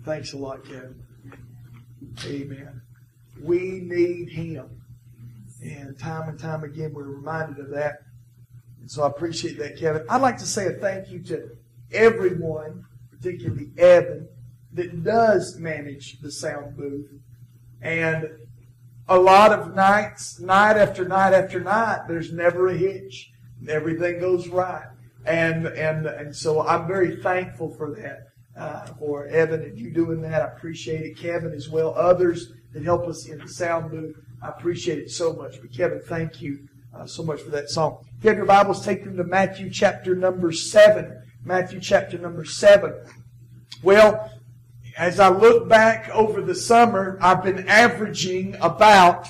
Thanks a lot, Kevin. Amen. We need Him. And time again, we're reminded of that. And so I appreciate that, Kevin. I'd like to say a thank you to everyone, particularly Evan, that does manage the sound booth. And a lot of nights, night after night after night, there's never a hitch. Everything goes right. And so I'm very thankful for that, for Evan and you doing that. I appreciate it. Kevin as well. Others that help us in the sound booth. I appreciate it so much. But Kevin, thank you so much for that song. If you have your Bibles, take them to Matthew chapter number 7. Matthew chapter number 7. Well, as I look back over the summer, I've been averaging about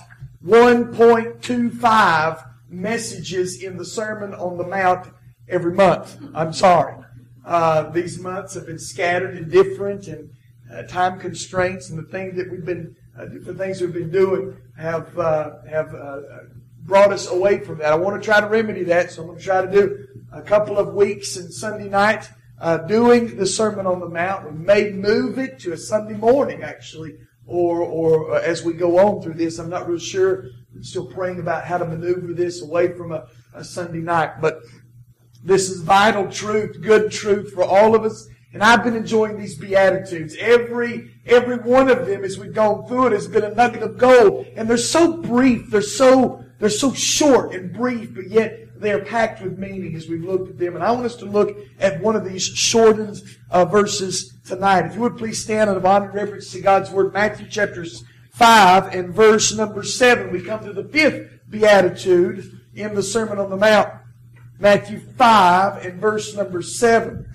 1.25 messages in the Sermon on the Mount every month. I'm sorry. These months have been scattered and different, and time constraints and the things that we've been, different things we've been doing have brought us away from that. I want to try to remedy that, so I'm going to try to do a couple of weeks and Sunday night doing the Sermon on the Mount. We may move it to a Sunday morning, actually, or as we go on through this. I'm not real sure. I'm still praying about how to maneuver this away from a Sunday night. But this is vital truth, good truth for all of us. And I've been enjoying these Beatitudes. Every one of them, as we've gone through it, has been a nugget of gold. And they're so brief. They're so short and brief, but yet they're packed with meaning as we've looked at them. And I want us to look at one of these shortened verses tonight. If you would please stand out of honor and reverence to God's Word. Matthew chapter 5 and verse number 7. We come to the fifth Beatitude in the Sermon on the Mount. Matthew 5 and verse number 7.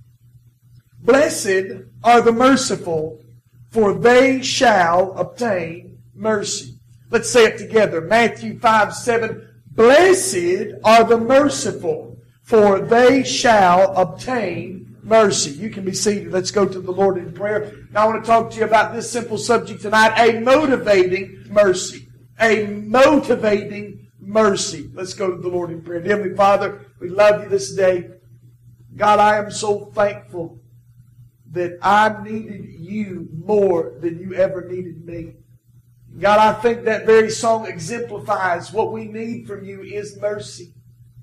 Blessed are the merciful, for they shall obtain mercy. Let's say it together. Matthew 5:7. Blessed are the merciful, for they shall obtain mercy. You can be seated. Let's go to the Lord in prayer. Now I want to talk to you about this simple subject tonight, a motivating mercy. A motivating mercy. Let's go to the Lord in prayer. Dear Heavenly Father, we love you this day. God, I am so thankful that I needed you more than you ever needed me. God, I think that very song exemplifies what we need from you is mercy.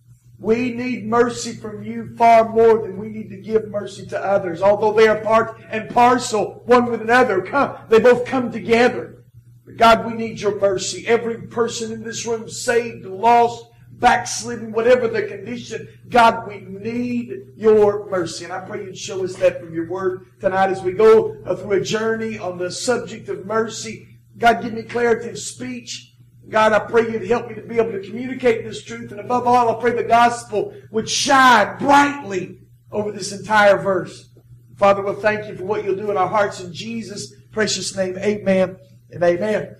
We need mercy from you far more than we need to give mercy to others. Although they are part and parcel one with another, they both come together. But God, we need your mercy. Every person in this room, saved, lost, backslidden, whatever the condition, God, we need your mercy. And I pray you'd show us that from your word tonight as we go through a journey on the subject of mercy. God, give me clarity of speech. God, I pray you'd help me to be able to communicate this truth. And above all, I pray the gospel would shine brightly over this entire verse. Father, we'll thank you for what you'll do in our hearts in Jesus' precious name. Amen and amen.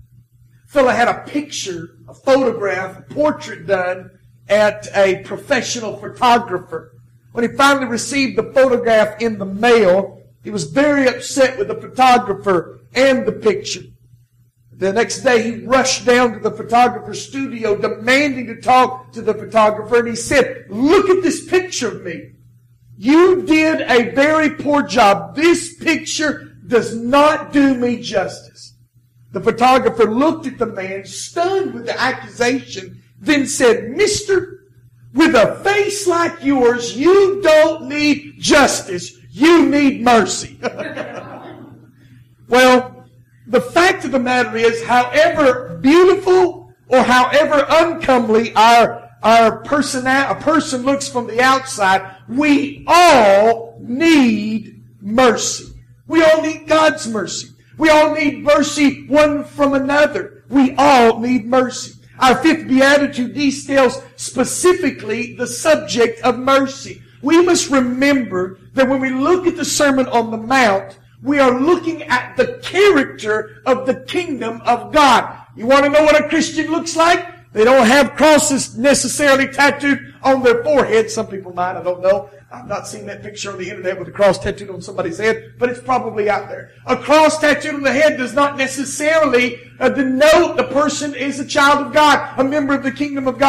A fellow had a picture, a photograph, a portrait done at a professional photographer. When he finally received the photograph in the mail, he was very upset with the photographer and the picture. The next day he rushed down to the photographer's studio demanding to talk to the photographer, and he said, "Look at this picture of me. You did a very poor job. This picture does not do me justice." The photographer looked at the man, stunned with the accusation, then said, "Mister, with a face like yours, you don't need justice. You need mercy." Well, the fact of the matter is, however beautiful or however uncomely a person looks from the outside, we all need mercy. We all need God's mercy. We all need mercy one from another. We all need mercy. Our fifth beatitude details specifically the subject of mercy. We must remember that when we look at the Sermon on the Mount, we are looking at the character of the kingdom of God. You want to know what a Christian looks like? They don't have crosses necessarily tattooed on their forehead. Some people might, I don't know. I've not seen that picture on the internet with a cross tattooed on somebody's head, but it's probably out there. A cross tattooed on the head does not necessarily denote the person is a child of God, a member of the kingdom of God.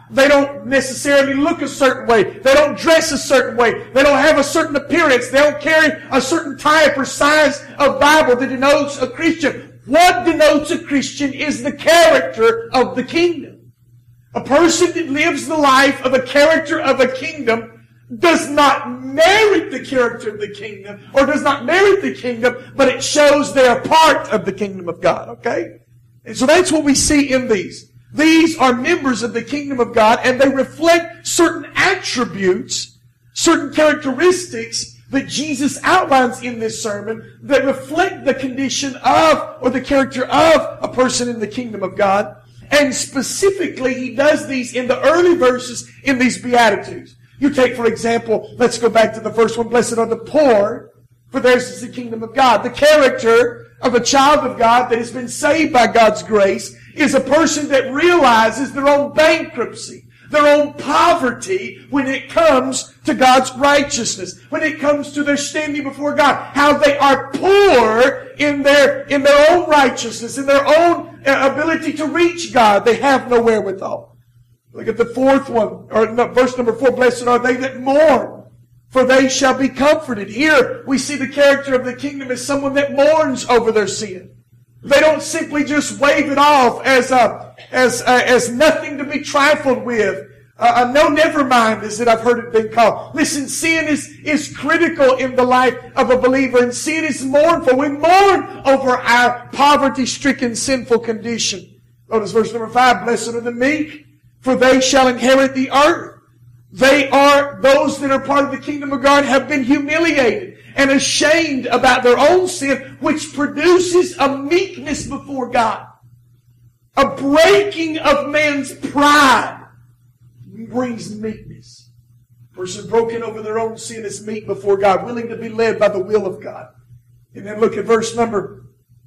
They don't necessarily look a certain way. They don't dress a certain way. They don't have a certain appearance. They don't carry a certain type or size of Bible that denotes a Christian. What denotes a Christian is the character of the kingdom. A person that lives the life of a character of a kingdom does not merit the character of the kingdom, or does not merit the kingdom, but it shows they are part of the kingdom of God, okay? And so that's what we see in these. These are members of the kingdom of God, and they reflect certain attributes, certain characteristics that Jesus outlines in this sermon that reflect the condition of, or the character of, a person in the kingdom of God. And specifically, He does these in the early verses in these Beatitudes. You take, for example, let's go back to the first one. Blessed are the poor, for theirs is the kingdom of God. The character of a child of God that has been saved by God's grace is a person that realizes their own bankruptcy, their own poverty when it comes to God's righteousness, when it comes to their standing before God, how they are poor in their own righteousness, in their own ability to reach God. They have no wherewithal. Look at the fourth one, or verse number 4. Blessed are they that mourn, for they shall be comforted. Here we see the character of the kingdom as someone that mourns over their sin. They don't simply just wave it off as nothing to be trifled with. No, never mind, as I've heard it being called. Listen, sin is critical in the life of a believer, and sin is mournful. We mourn over our poverty-stricken, sinful condition. Notice verse number 5. Blessed are the meek, for they shall inherit the earth. They are those that are part of the kingdom of God, have been humiliated and ashamed about their own sin, which produces a meekness before God. A breaking of man's pride brings meekness. A person broken over their own sin is meek before God, willing to be led by the will of God. And then look at verse number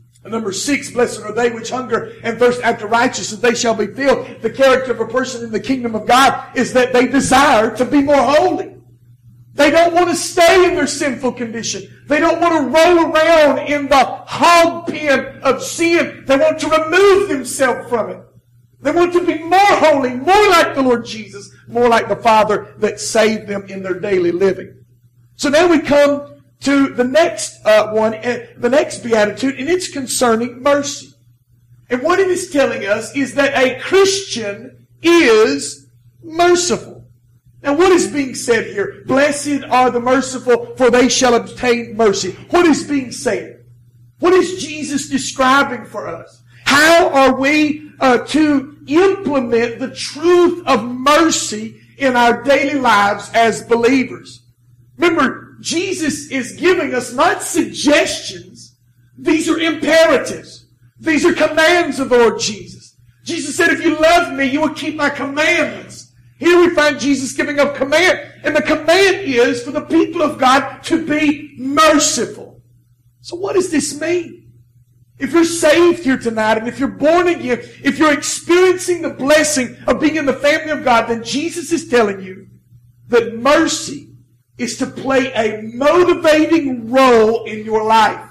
6. Blessed are they which hunger and thirst after righteousness, they shall be filled. The character of a person in the kingdom of God is that they desire to be more holy. They don't want to stay in their sinful condition. They don't want to roll around in the hog pen of sin. They want to remove themselves from it. They want to be more holy, more like the Lord Jesus, more like the Father that saved them in their daily living. So now we come to the next one, the next beatitude, and it's concerning mercy. And what it is telling us is that a Christian is merciful. Now what is being said here? Blessed are the merciful, for they shall obtain mercy. What is being said? What is Jesus describing for us? How are we to implement the truth of mercy in our daily lives as believers? Remember, Jesus is giving us not suggestions. These are imperatives. These are commands of the Lord Jesus. Jesus said, if you love me, you will keep my commandments. Here we find Jesus giving a command. And the command is for the people of God to be merciful. So what does this mean? If you're saved here tonight, and if you're born again, if you're experiencing the blessing of being in the family of God, then Jesus is telling you that mercy is to play a motivating role in your life.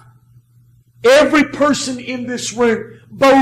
Every person in this room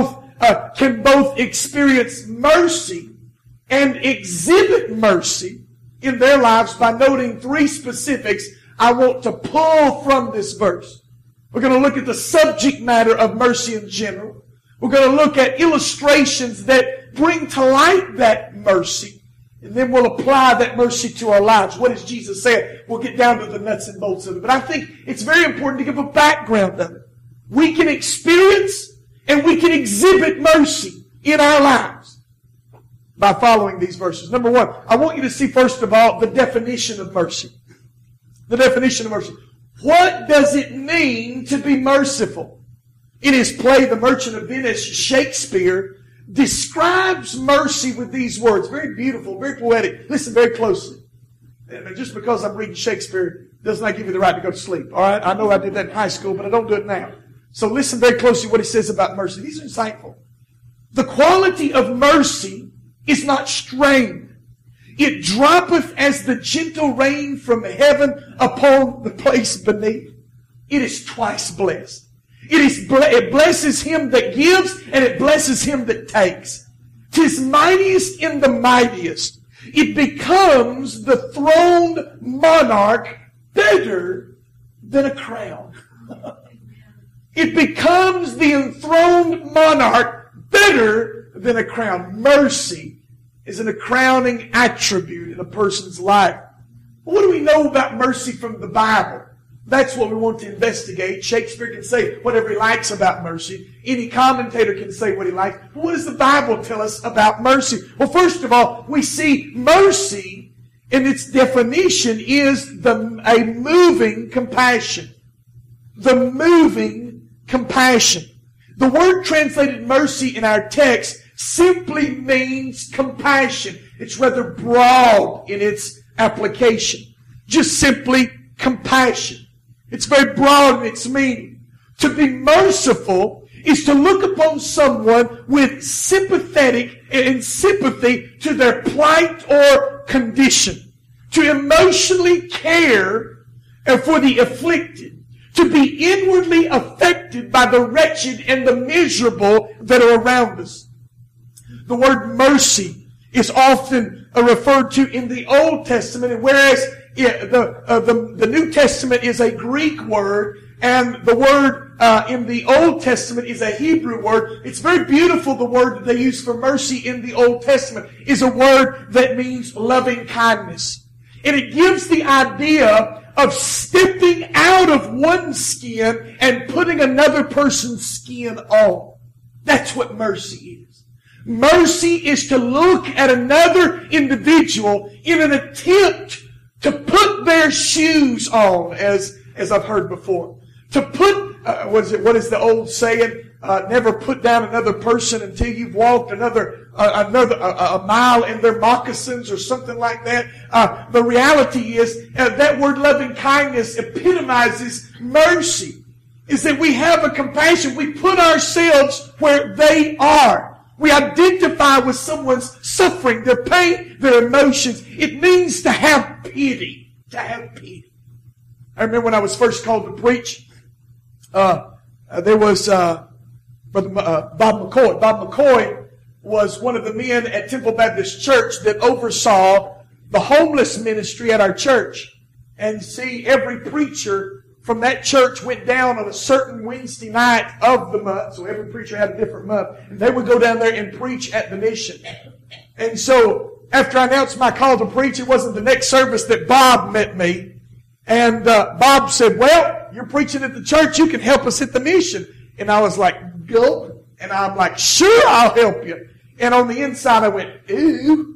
can both experience mercy and exhibit mercy in their lives by noting 3 specifics I want to pull from this verse. We're going to look at the subject matter of mercy in general. We're going to look at illustrations that bring to light that mercy. And then we'll apply that mercy to our lives. What has Jesus said? We'll get down to the nuts and bolts of it. But I think it's very important to give a background of it. We can experience and we can exhibit mercy in our lives by following these verses. Number 1, I want you to see, first of all, the definition of mercy. The definition of mercy. What does it mean to be merciful? In his play, The Merchant of Venice, Shakespeare describes mercy with these words. Very beautiful, very poetic. Listen very closely. And just because I'm reading Shakespeare does not give you the right to go to sleep. All right? I know I did that in high school, but I don't do it now. So listen very closely what he says about mercy. These are insightful. The quality of mercy is not strained. It droppeth as the gentle rain from heaven upon the place beneath. It is twice blessed. It blesses him that gives, and it blesses him that takes. 'tis mightiest in the mightiest. It becomes the throned monarch better than a crown. It becomes the enthroned monarch better than a crown. Mercy is a crowning attribute in a person's life. What do we know about mercy from the Bible? That's what we want to investigate. Shakespeare can say whatever he likes about mercy. Any commentator can say what he likes. But what does the Bible tell us about mercy? Well, first of all, we see mercy in its definition is a moving compassion. The moving compassion. The word translated mercy in our text simply means compassion. It's rather broad in its application. Just simply compassion. It's very broad in its meaning. To be merciful is to look upon someone with sympathetic and sympathy to their plight or condition. To emotionally care for the afflicted. To be inwardly affected by the wretched and the miserable that are around us. The word mercy is often referred to in the Old Testament, and whereas the New Testament is a Greek word, and the word in the Old Testament is a Hebrew word. It's very beautiful. The word that they use for mercy in the Old Testament is a word that means loving kindness. And it gives the idea of stepping out of one skin and putting another person's skin on. That's what mercy is. Mercy is to look at another individual in an attempt to put their shoes on, as I've heard before. To put, what is the old saying? Never put down another person until you've walked a mile in their moccasins or something like that. The reality is that word loving kindness epitomizes mercy. Is that we have a compassion. We put ourselves where they are. We identify with someone's suffering, their pain, their emotions. It means to have pity. To have pity. I remember when I was first called to preach, there was Brother Bob McCoy. Bob McCoy was one of the men at Temple Baptist Church that oversaw the homeless ministry at our church. And see, every preacher from that church went down on a certain Wednesday night of the month. So every preacher had a different month. And they would go down there and preach at the mission. And so after I announced my call to preach, it wasn't the next service that Bob met me. And Bob said, well, you're preaching at the church. You can help us at the mission. And I was like, go. And I'm like, sure, I'll help you. And on the inside, I went, ew.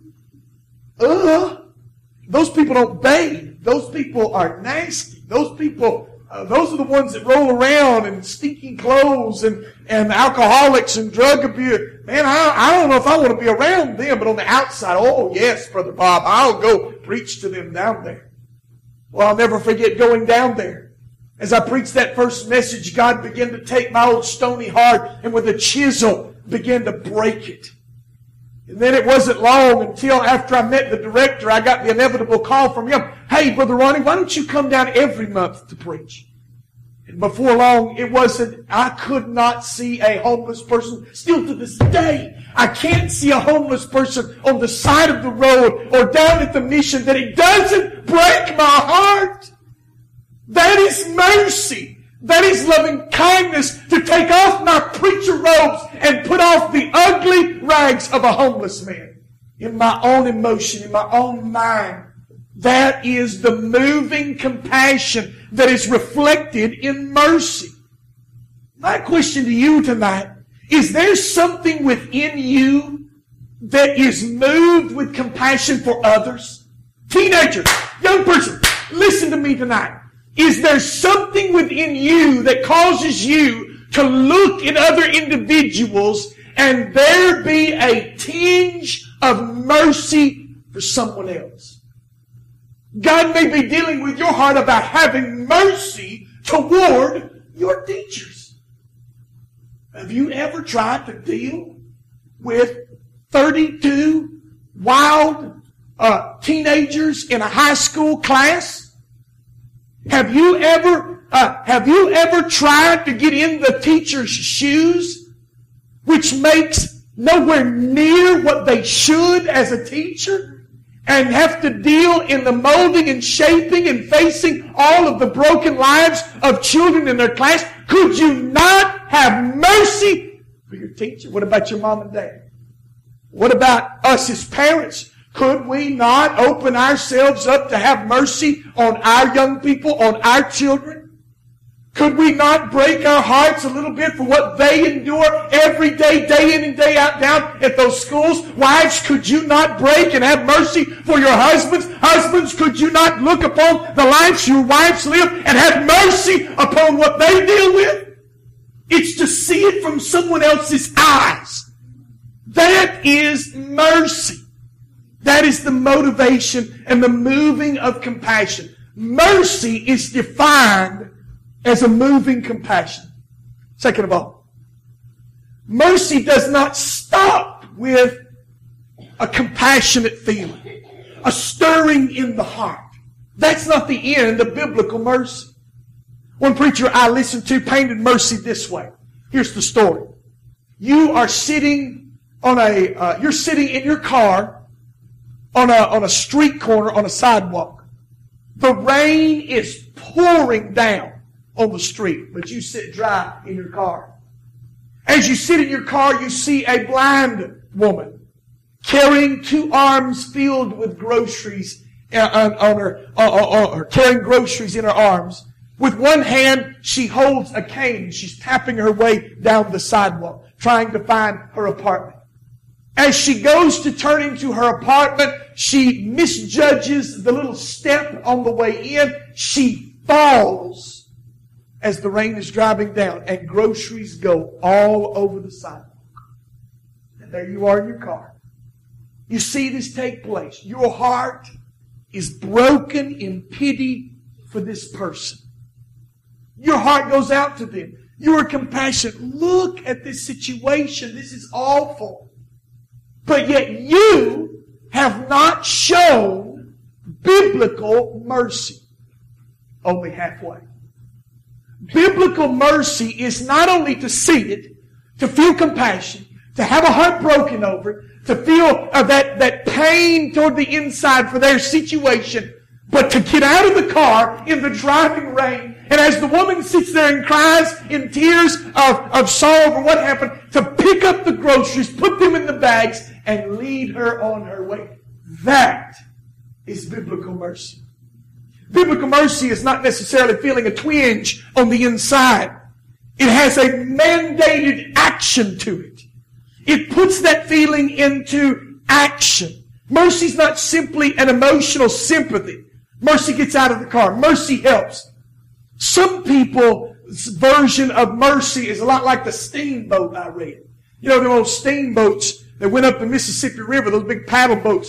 Those people don't bathe. Those people are nasty. Those people... those are the ones that roll around in stinking clothes and alcoholics and drug abuse. Man, I don't know if I want to be around them, but on the outside, oh yes, Brother Bob, I'll go preach to them down there. Well, I'll never forget going down there. As I preached that first message, God began to take my old stony heart and with a chisel began to break it. And then it wasn't long until after I met the director, I got the inevitable call from him. Hey, Brother Ronnie, why don't you come down every month to preach? And before long, I could not see a homeless person. Still to this day, I can't see a homeless person on the side of the road or down at the mission that it doesn't break my heart. That is mercy. That is loving kindness, to take off my preacher robes and put off the ugly rags of a homeless man in my own emotion, in my own mind. That is the moving compassion that is reflected in mercy. My question to you tonight, is there something within you that is moved with compassion for others? Teenager, young person, listen to me tonight. Is there something within you that causes you to look at other individuals and there be a tinge of mercy for someone else? God may be dealing with your heart about having mercy toward your teachers. Have you ever tried to deal with 32 wild teenagers in a high school class? Have you ever tried to get in the teacher's shoes, which makes nowhere near what they should as a teacher, and have to deal in the molding and shaping and facing all of the broken lives of children in their class, could you not have mercy for your teacher? What about your mom and dad? What about us as parents? Could we not open ourselves up to have mercy on our young people, on our children? Could we not break our hearts a little bit for what they endure every day, day in and day out down at those schools? Wives, could you not break and have mercy for your husbands? Husbands, could you not look upon the lives your wives live and have mercy upon what they deal with? It's to see it from someone else's eyes. That is mercy. That is the motivation and the moving of compassion. Mercy is defined as a moving compassion. Second of all, mercy does not stop with a compassionate feeling, a stirring in the heart. That's not the end of biblical mercy. One preacher I listened to painted mercy this way. Here's the story. You are sitting you're sitting in your car on a street corner on a sidewalk. The rain is pouring down on the street, but you sit dry in your car. As you sit in your car, you see a blind woman carrying 2 arms filled with groceries carrying groceries in her arms. With one hand, she holds a cane. She's tapping her way down the sidewalk, trying to find her apartment. As she goes to turn into her apartment, she misjudges the little step on the way in. She falls as the rain is driving down, and groceries go all over the sidewalk. And there you are in your car. You see this take place. Your heart is broken in pity for this person. Your heart goes out to them. You are compassionate. Look at this situation. This is awful. But yet you have not shown biblical mercy. Only halfway. Biblical mercy is not only to see it, to feel compassion, to have a heart broken over it, to feel that pain toward the inside for their situation, but to get out of the car in the driving rain, and as the woman sits there and cries in tears of sorrow for what happened, to pick up the groceries, put them in the bags, and lead her on her way. That is biblical mercy. Biblical mercy is not necessarily feeling a twinge on the inside. It has a mandated action to it. It puts that feeling into action. Mercy is not simply an emotional sympathy. Mercy gets out of the car. Mercy helps. Some people's version of mercy is a lot like the steamboat I read. You know, the old steamboats that went up the Mississippi River, those big paddle boats.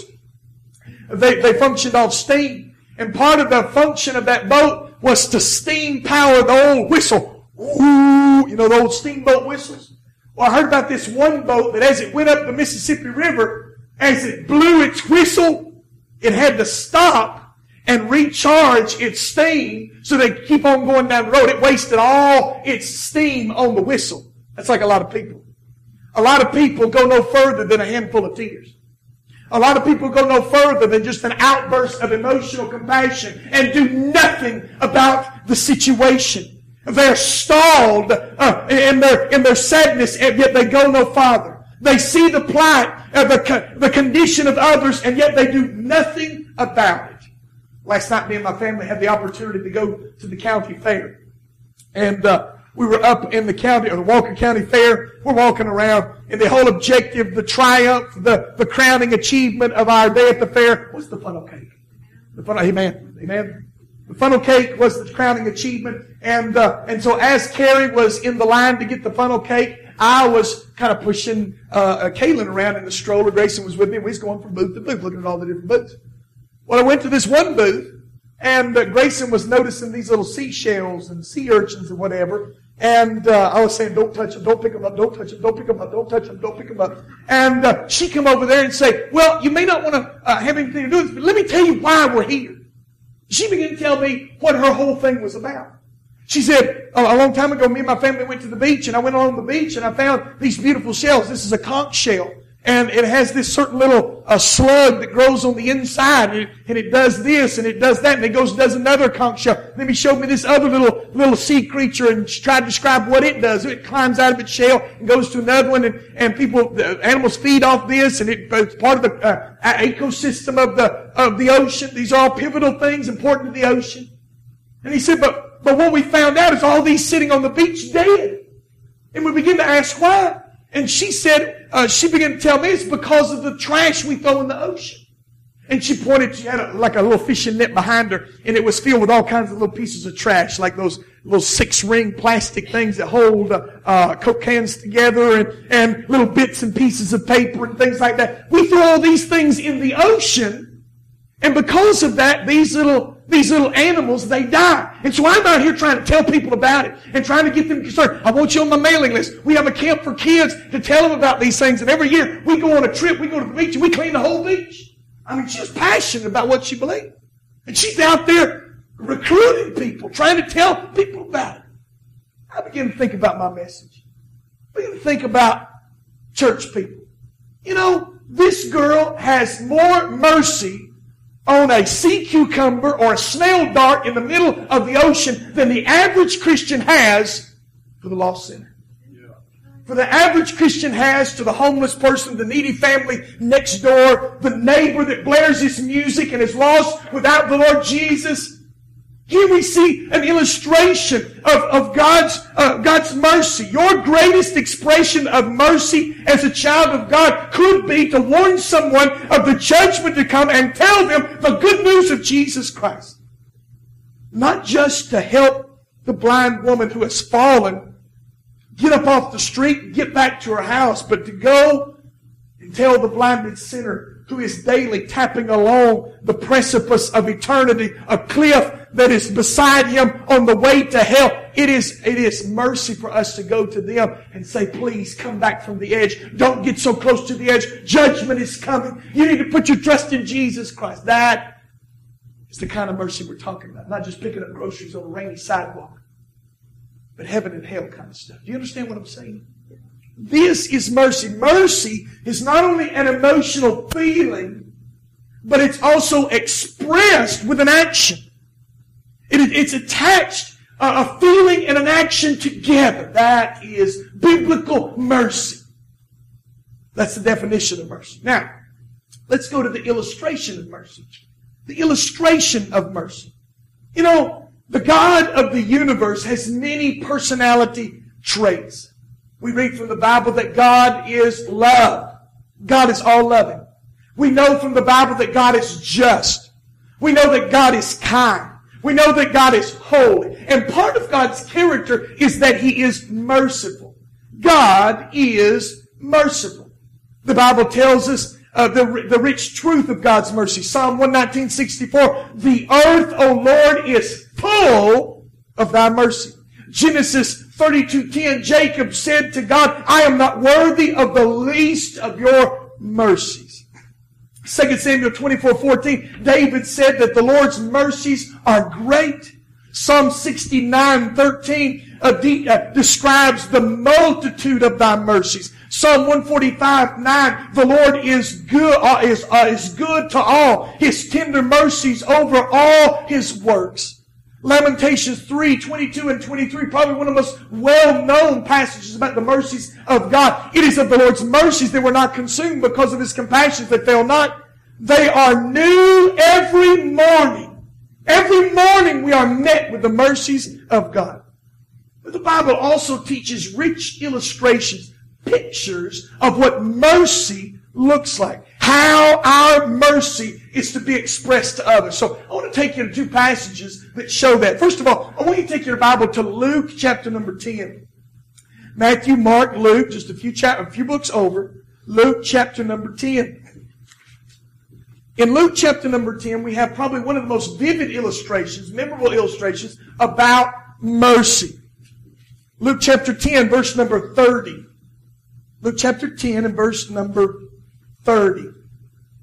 They functioned off steam. And part of the function of that boat was to steam power the old whistle. Ooh, you know, the old steamboat whistles? Well, I heard about this one boat that as it went up the Mississippi River, as it blew its whistle, it had to stop and recharge its steam so they could keep on going down the road. It wasted all its steam on the whistle. That's like a lot of people. A lot of people go no further than a handful of tears. A lot of people go no further than just an outburst of emotional compassion and do nothing about the situation. They're stalled in their sadness, and yet they go no farther. They see the plight, the condition of others, and yet they do nothing about it. Last night, me and my family had the opportunity to go to the county fair. And we were up in the county, or the Walker County Fair. We're walking around, and the whole objective, the triumph, the crowning achievement of our day at the fair was the funnel cake. Amen. The funnel cake was the crowning achievement. And so as Carrie was in the line to get the funnel cake, I was kind of pushing Kaylin around in the stroller. Grayson was with me. We was going from booth to booth, looking at all the different booths. Well, I went to this one booth, and Grayson was noticing these little seashells and sea urchins and whatever. And I was saying, don't touch them, don't pick them up, don't touch them, don't pick them up, don't touch them, don't pick them up. And she come over there and say, well, you may not want to have anything to do with this, but let me tell you why we're here. She began to tell me what her whole thing was about. She said, a long time ago, me and my family went to the beach, and I went along the beach, and I found these beautiful shells. This is a conch shell. And it has this certain little slug that grows on the inside, and it does this, and it does that, and it goes and does another conch shell. Then he showed me this other little sea creature and tried to describe what it does. It climbs out of its shell and goes to another one, and animals feed off this, and it's part of the ecosystem of the ocean. These are all pivotal things important to the ocean. And he said, but what we found out is all these sitting on the beach dead. And we began to ask why. And she said, she began to tell me it's because of the trash we throw in the ocean. And she pointed, she had like a little fishing net behind her, and it was filled with all kinds of little pieces of trash, like those little 6-ring plastic things that hold Coke cans together, and little bits and pieces of paper and things like that. We throw all these things in the ocean, and because of that, these little animals, they die. And so I'm out here trying to tell people about it and trying to get them concerned. I want you on my mailing list. We have a camp for kids to tell them about these things. And every year we go on a trip, we go to the beach, and we clean the whole beach. I mean, she's passionate about what she believes. And she's out there recruiting people, trying to tell people about it. I began to think about my message. I began to think about church people. You know, this girl has more mercy on a sea cucumber or a snail dart in the middle of the ocean than the average Christian has for the lost sinner. For the average Christian has to the homeless person, the needy family next door, the neighbor that blares his music and is lost without the Lord Jesus. Here we see an illustration of God's mercy. Your greatest expression of mercy as a child of God could be to warn someone of the judgment to come and tell them the good news of Jesus Christ. Not just to help the blind woman who has fallen get up off the street and get back to her house, but to go and tell the blinded sinner who is daily tapping along the precipice of eternity, a cliff that is beside him on the way to hell. It is mercy for us to go to them and say, please come back from the edge. Don't get so close to the edge. Judgment is coming. You need to put your trust in Jesus Christ. That is the kind of mercy we're talking about. Not just picking up groceries on a rainy sidewalk, but heaven and hell kind of stuff. Do you understand what I'm saying? This is mercy. Mercy is not only an emotional feeling, but it's also expressed with an action. It's attached, a feeling and an action together. That is biblical mercy. That's the definition of mercy. Now, let's go to the illustration of mercy. The illustration of mercy. You know, the God of the universe has many personality traits. We read from the Bible that God is love. God is all-loving. We know from the Bible that God is just. We know that God is kind. We know that God is holy. And part of God's character is that He is merciful. God is merciful. The Bible tells us the rich truth of God's mercy. Psalm 119:64, the earth, O Lord, is full of Thy mercy. Genesis 32:10, Jacob said to God, I am not worthy of the least of your mercies. 2 Samuel 24:14, David said that the Lord's mercies are great. Psalm 69:13 describes the multitude of thy mercies. Psalm 145:9, the Lord is good to all. His tender mercies over all His works. Lamentations 3:22 and 23, probably one of the most well-known passages about the mercies of God. It is of the Lord's mercies that we're not consumed, because of His compassions that fail not. They are new every morning. Every morning we are met with the mercies of God. But the Bible also teaches rich illustrations, pictures of what mercy looks like. How our mercy is to be expressed to others. So I want to take you to two passages that show that. First of all, I want you to take your Bible to Luke chapter number 10. Matthew, Mark, Luke, just a few books over. Luke chapter number 10. In Luke chapter number 10, we have probably one of the most vivid illustrations, memorable illustrations about mercy. Luke chapter 10, verse number 30. Luke chapter 10 and verse number 30.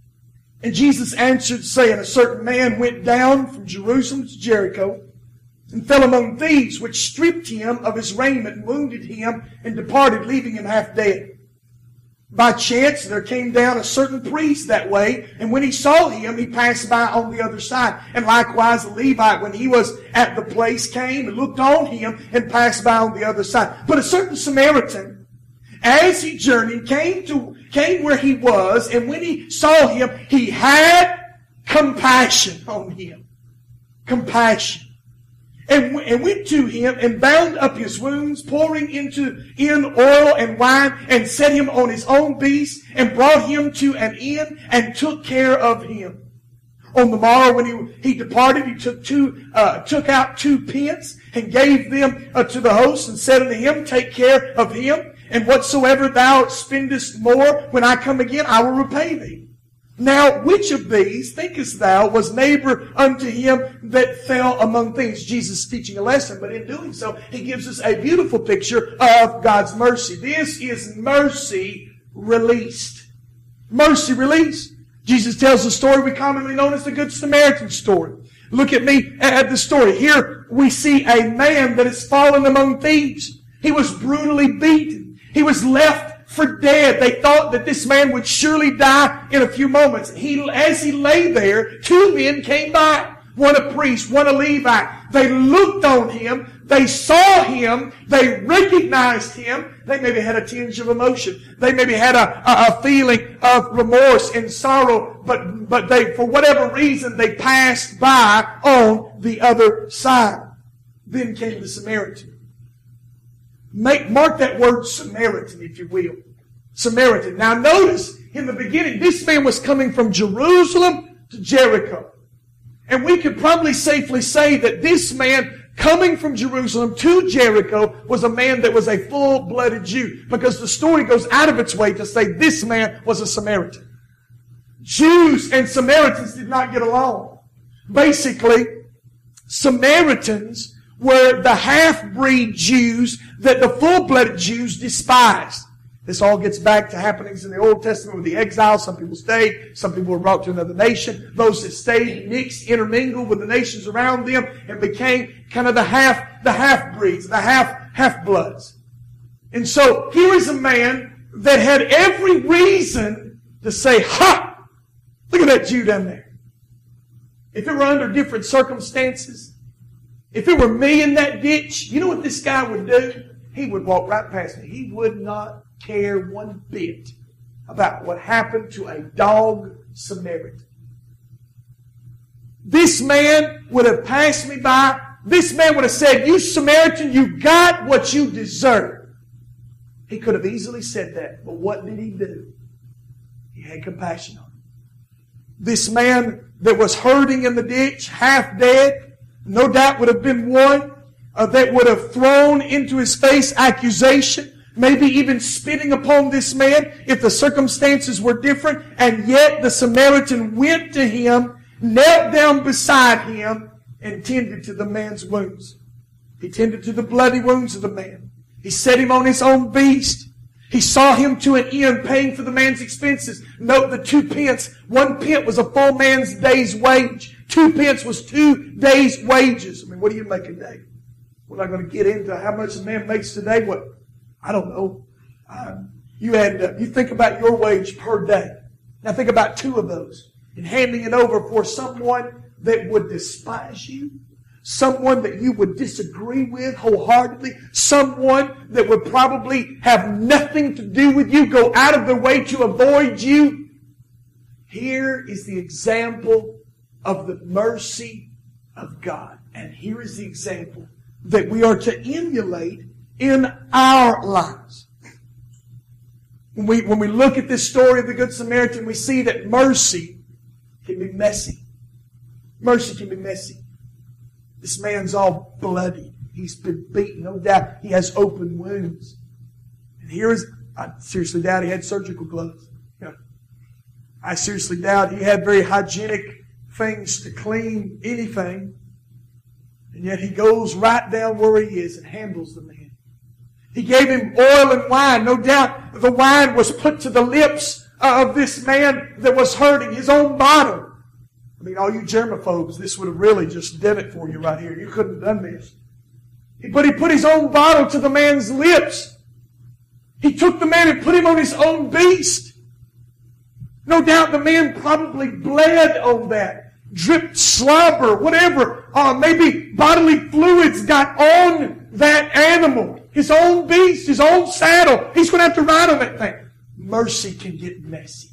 And Jesus answered, saying, a certain man went down from Jerusalem to Jericho, and fell among thieves, which stripped him of his raiment, wounded him, and departed, leaving him half dead. By chance there came down a certain priest that way, and when he saw him, he passed by on the other side. And likewise the Levite, when he was at the place, came and looked on him, and passed by on the other side. But a certain Samaritan, as he journeyed, came where he was, and when he saw him, he had compassion on him. Compassion. And went to him and bound up his wounds, pouring in oil and wine, and set him on his own beast, and brought him to an inn, and took care of him. On the morrow when he departed, he took out 2 pence, and gave them to the host, and said unto him, Take care of him, and whatsoever thou spendest more, when I come again, I will repay thee. Now, which of these, thinkest thou, was neighbor unto him that fell among thieves? Jesus is teaching a lesson, but in doing so, he gives us a beautiful picture of God's mercy. This is mercy released. Mercy released. Jesus tells the story we commonly know as the Good Samaritan story. Look at me at the story. Here we see a man that has fallen among thieves. He was brutally beaten. He was left for dead. They thought that this man would surely die in a few moments. As he lay there, 2 men came by. One a priest, one a Levite. They looked on him. They saw him. They recognized him. They maybe had a tinge of emotion. They maybe had a feeling of remorse and sorrow. But they, for whatever reason, they passed by on the other side. Then came the Samaritan. Mark that word Samaritan, if you will. Samaritan. Now notice, in the beginning, this man was coming from Jerusalem to Jericho. And we could probably safely say that this man coming from Jerusalem to Jericho was a man that was a full-blooded Jew. Because the story goes out of its way to say this man was a Samaritan. Jews and Samaritans did not get along. Basically, Samaritans were the half-breed Jews that the full-blooded Jews despised. This all gets back to happenings in the Old Testament with the exiles. Some people stayed. Some people were brought to another nation. Those that stayed mixed, intermingled with the nations around them and became kind of the half-breeds, the half-bloods. And so here is a man that had every reason to say, Ha! Look at that Jew down there. If it were under different circumstances, if it were me in that ditch, you know what this guy would do? He would walk right past me. He would not care one bit about what happened to a dog Samaritan. This man would have passed me by. This man would have said, You Samaritan, you got what you deserve. He could have easily said that. But what did he do? He had compassion on him. This man that was hurting in the ditch, half dead, no doubt would have been one that would have thrown into his face accusation, maybe even spitting upon this man if the circumstances were different. And yet the Samaritan went to him, knelt down beside him, and tended to the man's wounds. He tended to the bloody wounds of the man. He set him on his own beast. He saw him to an inn, paying for the man's expenses. Note the 2 pence. 1 pence was a full man's day's wage. 2 pence was 2 days' wages. I mean, what do you make a day? We're not going to get into how much a man makes today. What? I don't know. You think about your wage per day. Now think about 2 of those. And handing it over for someone that would despise you. Someone that you would disagree with wholeheartedly. Someone that would probably have nothing to do with you, go out of their way to avoid you. Here is the example of the mercy of God. And here is the example that we are to emulate in our lives. When we look at this story of the Good Samaritan, we see that mercy can be messy. Mercy can be messy. This man's all bloody. He's been beaten. No doubt he has open wounds. And I seriously doubt he had surgical gloves. I seriously doubt he had very hygienic things to clean anything. And yet he goes right down where he is and handles the man. He gave him oil and wine. No doubt the wine was put to the lips of this man that was hurting, his own bottle. I mean, all you germaphobes, this would have really just done it for you right here. You couldn't have done this. But he put his own bottle to the man's lips. He took the man and put him on his own beast. No doubt the man probably bled on that. Dripped slobber, whatever. Maybe bodily fluids got on that animal. His own beast, his own saddle. He's going to have to ride on that thing. Mercy can get messy.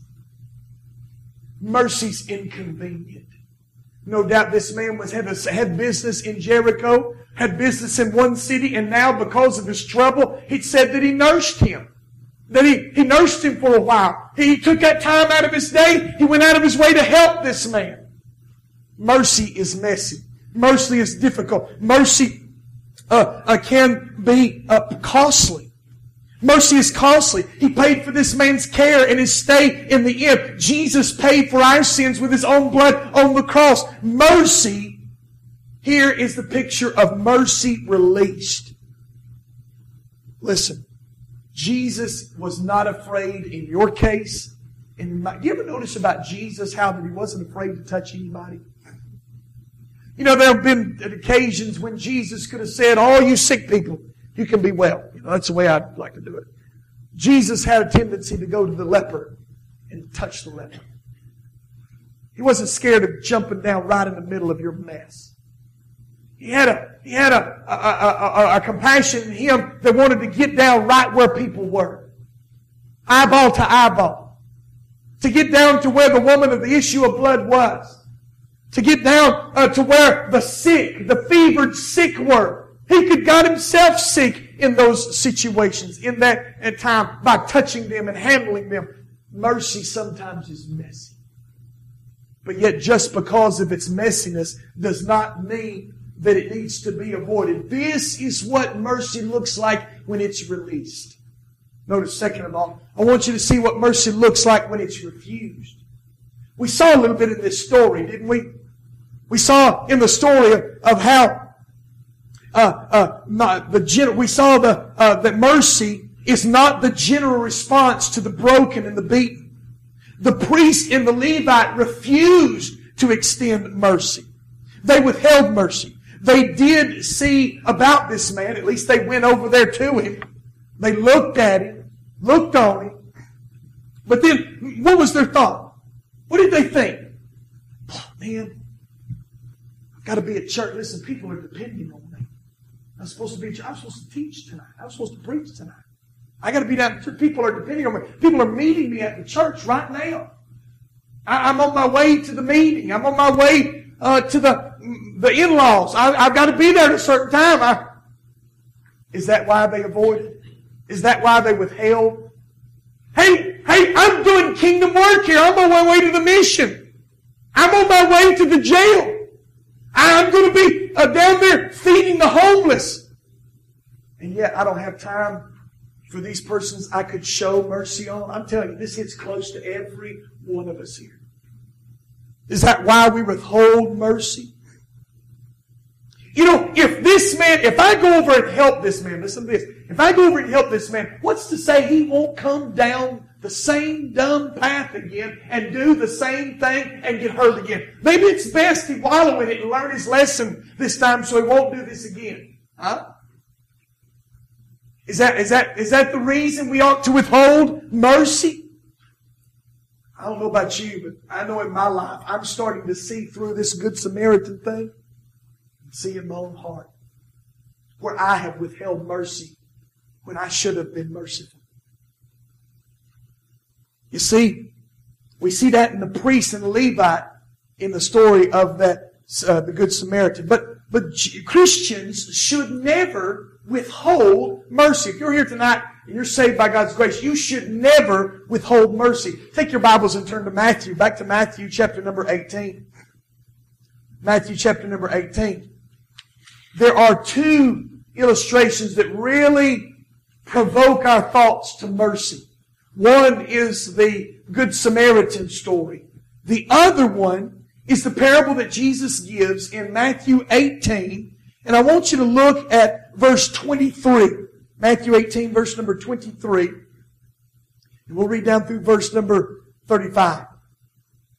Mercy's inconvenient. No doubt this man had business in Jericho, had business in one city, and now because of his trouble, it said that he nursed him. That he nursed him for a while. He took that time out of his day. He went out of his way to help this man. Mercy is messy. Mercy is difficult. Mercy can be costly. Mercy is costly. He paid for this man's care and his stay in the inn. Jesus paid for our sins with His own blood on the cross. Mercy, here is the picture of mercy released. Listen, Jesus was not afraid in your case. Do you ever notice about Jesus how that He wasn't afraid to touch anybody? You know, there have been occasions when Jesus could have said, "All you sick people, you can be well." You know, that's the way I'd like to do it. Jesus had a tendency to go to the leper and touch the leper. He wasn't scared of jumping down right in the middle of your mess. He had a compassion in Him that wanted to get down right where people were. Eyeball to eyeball. To get down to where the woman of the issue of blood was. To get down to where the sick, the fevered sick were. He got Himself sick in those situations, in that time, by touching them and handling them. Mercy sometimes is messy. But yet just because of its messiness does not mean that it needs to be avoided. This is what mercy looks like when it's released. Notice, second of all, I want you to see what mercy looks like when it's refused. We saw a little bit in this story, didn't we? We saw in the story of how we saw that mercy is not the general response to the broken and the beaten. The priest and the Levite refused to extend mercy. They withheld mercy. They did see about this man. At least they went over there to him. They looked at him, looked on him. But then, what was their thought? What did they think? Oh, man, I've got to be at church. Listen, people are depending on me. I'm supposed to be at church. I'm supposed to teach tonight. I'm supposed to preach tonight. I got to be down at church. People are depending on me. People are meeting me at the church right now. I'm on my way to the meeting. I'm on my way to the in-laws. I've got to be there at a certain time. Is that why they avoided? Is that why they withheld? Hey, I'm doing kingdom work here. I'm on my way to the mission. I'm on my way to the jail. I'm going to be down there feeding the homeless. And yet I don't have time for these persons I could show mercy on. I'm telling you, this hits close to every one of us here. Is that why we withhold mercy? You know, if I go over and help this man, listen to this. If I go over and help this man, what's to say he won't come down the same dumb path again and do the same thing and get hurt again? Maybe it's best he wallow in it and learn his lesson this time so he won't do this again. Huh? Is that the reason we ought to withhold mercy? I don't know about you, but I know in my life I'm starting to see through this Good Samaritan thing and see in my own heart where I have withheld mercy when I should have been merciful. You see, we see that in the priest and the Levite in the story of the Good Samaritan. But Christians should never withhold mercy. If you're here tonight and you're saved by God's grace, you should never withhold mercy. Take your Bibles and turn to Matthew, back to Matthew chapter number 18. Matthew chapter number 18. There are two illustrations that really provoke our thoughts to mercy. One is the Good Samaritan story. The other one is the parable that Jesus gives in Matthew 18. And I want you to look at verse 23. Matthew 18, verse number 23. And we'll read down through verse number 35.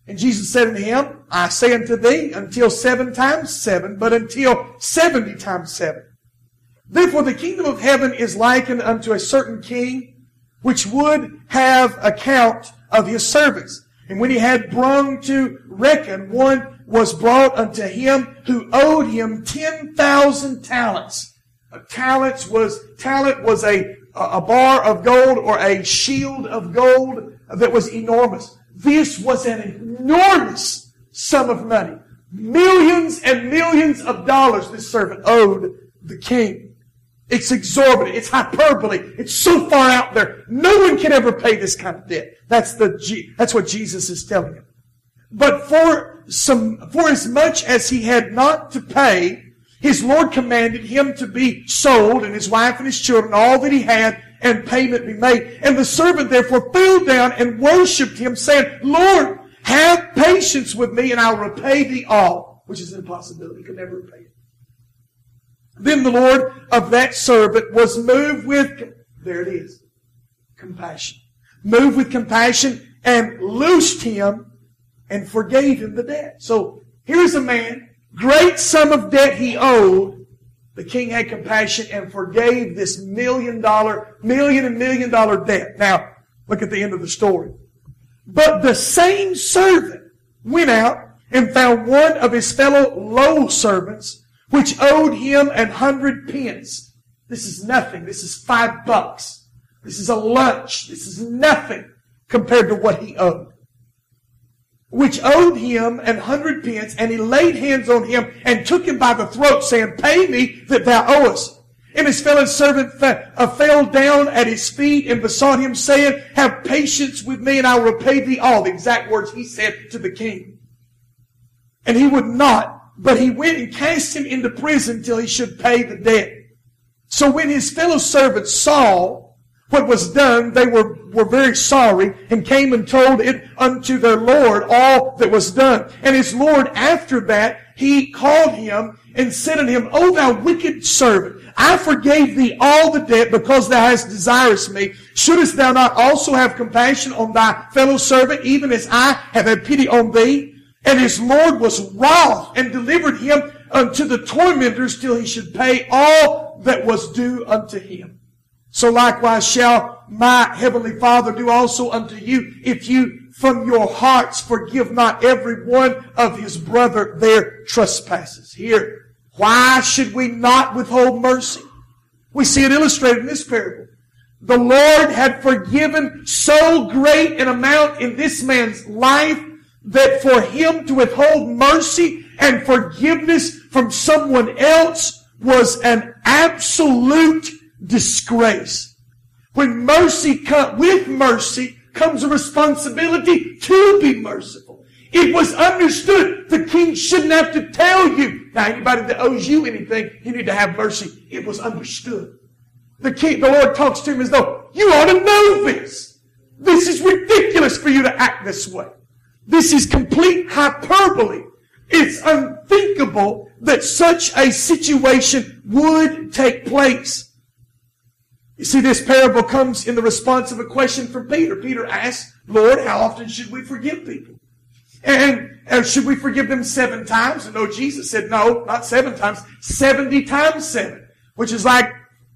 And Jesus said unto him, I say unto thee, until 7 times 7, but until 70 times 7. Therefore the kingdom of heaven is likened unto a certain king, which would have account of his servants. And when he had brung to reckon, one was brought unto him who owed him 10,000 talents. A talent was a bar of gold or a shield of gold that was enormous. This was an enormous sum of money. Millions and millions of dollars this servant owed the king. It's exorbitant. It's hyperbole. It's so far out there. No one can ever pay this kind of debt. That's what Jesus is telling him. But for as much as he had not to pay, his Lord commanded him to be sold, and his wife and his children, all that he had, and payment be made. And the servant therefore fell down and worshipped him, saying, Lord, have patience with me, and I'll repay thee all. Which is an impossibility. He could never repay it. Then the Lord of that servant was moved with, there it is, compassion. Moved with compassion and loosed him and forgave him the debt. So here's a man, great sum of debt he owed. The king had compassion and forgave this million dollar debt. Now, look at the end of the story. But the same servant went out and found one of his fellow low servants, which owed him 100 pence. This is nothing. This is $5. This is a lunch. This is nothing compared to what he owed. Which owed him 100 pence, and he laid hands on him and took him by the throat, saying, Pay me that thou owest. And his fellow servant fell down at his feet and besought him, saying, Have patience with me, and I will repay thee all. The exact words he said to the king. And he would not, but he went and cast him into prison till he should pay the debt. So when his fellow servants saw what was done, they were very sorry, and came and told it unto their Lord all that was done. And his Lord after that, he called him and said unto him, O thou wicked servant, I forgave thee all the debt because thou hast desirous me. Shouldest thou not also have compassion on thy fellow servant, even as I have had pity on thee? And his Lord was wroth and delivered him unto the tormentors till he should pay all that was due unto him. So likewise shall my heavenly Father do also unto you, if you from your hearts forgive not every one of his brother their trespasses. Here, why should we not withhold mercy? We see it illustrated in this parable. The Lord had forgiven so great an amount in this man's life that for him to withhold mercy and forgiveness from someone else was an absolute disgrace. When with mercy comes a responsibility to be merciful. It was understood. The king shouldn't have to tell you. Now, anybody that owes you anything, you need to have mercy. It was understood. The Lord talks to him as though, you ought to know this. This is ridiculous for you to act this way. This is complete hyperbole. It's unthinkable that such a situation would take place. You see, this parable comes in the response of a question from Peter. Peter asked, Lord, how often should we forgive people? And should we forgive them 7 times? And no, Jesus said, no, not 7 times, 70 times 7, which is like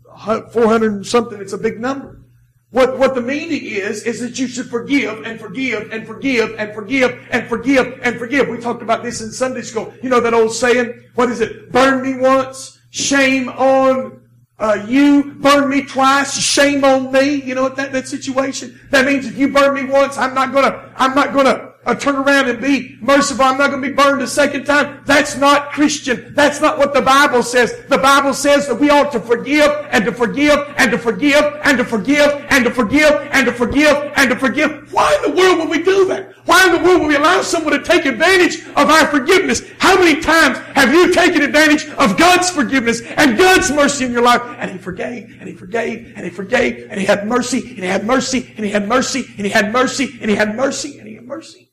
400 and something. It's a big number. What the meaning is that you should forgive and forgive and forgive and forgive and forgive and forgive. We talked about this in Sunday school. You know that old saying, what is it? Burn me once, shame on you. Burn me twice, shame on me. You know what that situation? That means if you burn me once, I'm not gonna turn around and be merciful. I'm not going to be burned a second time. That's not Christian. That's not what the Bible says. The Bible says that we ought to forgive and to forgive and to forgive and to forgive and to forgive and to forgive and to forgive. Why in the world would we do that? Why in the world would we allow someone to take advantage of our forgiveness? How many times have you taken advantage of God's forgiveness and God's mercy in your life? And He forgave, and He forgave, and He forgave, and He had mercy, and He had mercy, and He had mercy, and He had mercy, and He had mercy, and He had mercy.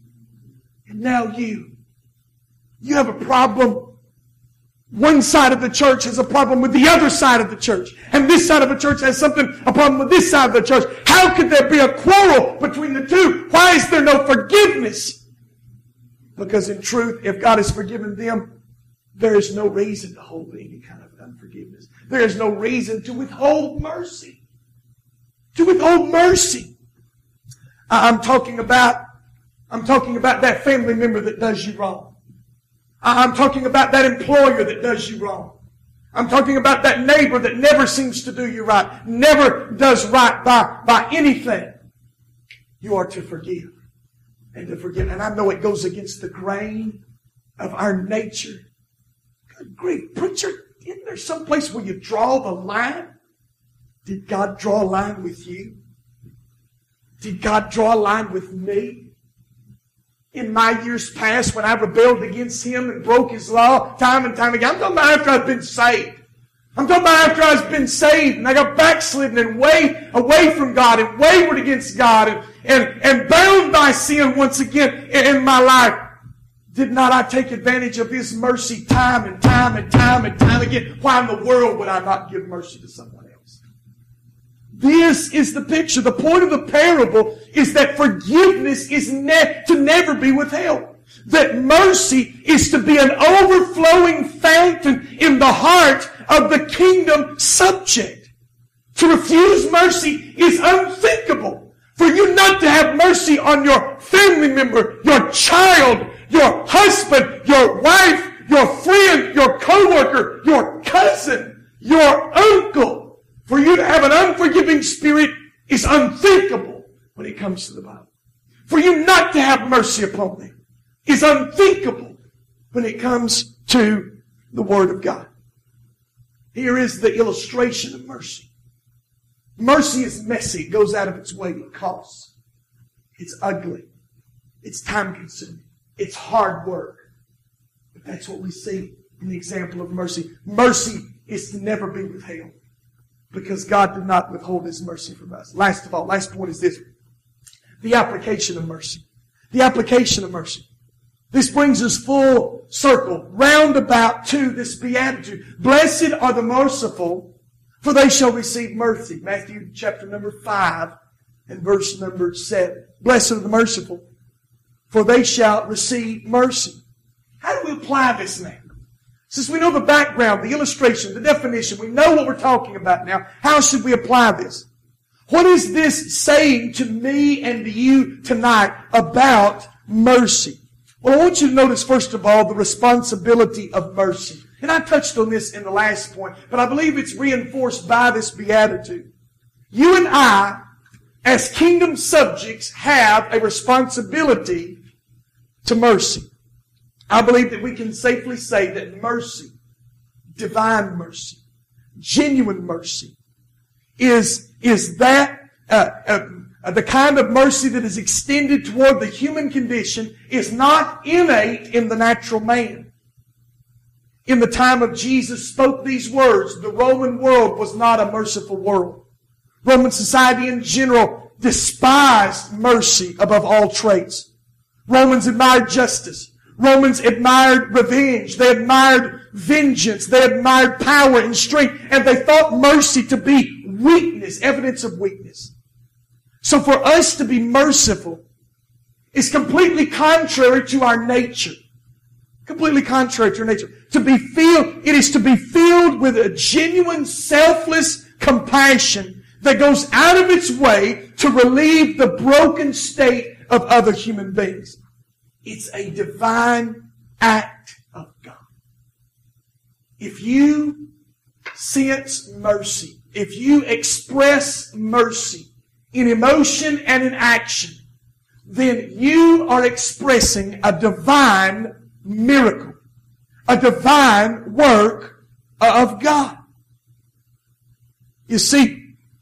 And now you have a problem. One side of the church has a problem with the other side of the church. And this side of the church has a problem with this side of the church. How could there be a quarrel between the two? Why is there no forgiveness? Because in truth, if God has forgiven them, there is no reason to hold any kind of unforgiveness. There is no reason to withhold mercy. To withhold mercy. I'm talking about that family member that does you wrong. I'm talking about that employer that does you wrong. I'm talking about that neighbor that never seems to do you right, never does right by anything. You are to forgive and to forgive. And I know it goes against the grain of our nature. Good grief, preacher, isn't there some place where you draw the line? Did God draw a line with you? Did God draw a line with me? In my years past, when I rebelled against Him and broke His law time and time again, I'm talking about after I've been saved. I'm talking about after I've been saved and I got backslidden and way away from God and wavered against God and bound by sin once again in my life. Did not I take advantage of His mercy time and time and time and time again? Why in the world would I not give mercy to someone else? This is the picture. The point of the parable is that forgiveness is to never be withheld. That mercy is to be an overflowing fountain in the heart of the kingdom subject. To refuse mercy is unthinkable. For you not to have mercy on your family member, your child, your husband, your wife, your friend, your coworker, your cousin, your uncle. For you to have an unforgiving spirit is unthinkable when it comes to the Bible. For you not to have mercy upon them is unthinkable when it comes to the Word of God. Here is the illustration of mercy. Mercy is messy. It goes out of its way. It costs. It's ugly. It's time-consuming. It's hard work. But that's what we see in the example of mercy. Mercy is to never be withheld because God did not withhold His mercy from us. Last of all, last point is this. The application of mercy. The application of mercy. This brings us full circle, roundabout to this beatitude. Blessed are the merciful, for they shall receive mercy. Matthew chapter number 5 and verse number 7. Blessed are the merciful, for they shall receive mercy. How do we apply this now? Since we know the background, the illustration, the definition, we know what we're talking about now, how should we apply this? What is this saying to me and to you tonight about mercy? Well, I want you to notice, first of all, the responsibility of mercy. And I touched on this in the last point, but I believe it's reinforced by this beatitude. You and I, as kingdom subjects, have a responsibility to mercy. I believe that we can safely say that mercy, divine mercy, genuine mercy, is that the kind of mercy that is extended toward the human condition is not innate in the natural man. In the time of Jesus spoke these words, the Roman world was not a merciful world. Roman society in general despised mercy above all traits. Romans admired justice. Romans admired revenge. They admired vengeance. They admired power and strength. And they thought mercy to be weakness, evidence of weakness. So for us to be merciful is completely contrary to our nature. Completely contrary to our nature. It is to be filled with a genuine, selfless compassion that goes out of its way to relieve the broken state of other human beings. It's a divine act of God. If you sense mercy, if you express mercy in emotion and in action, then you are expressing a divine miracle, a divine work of God. You see,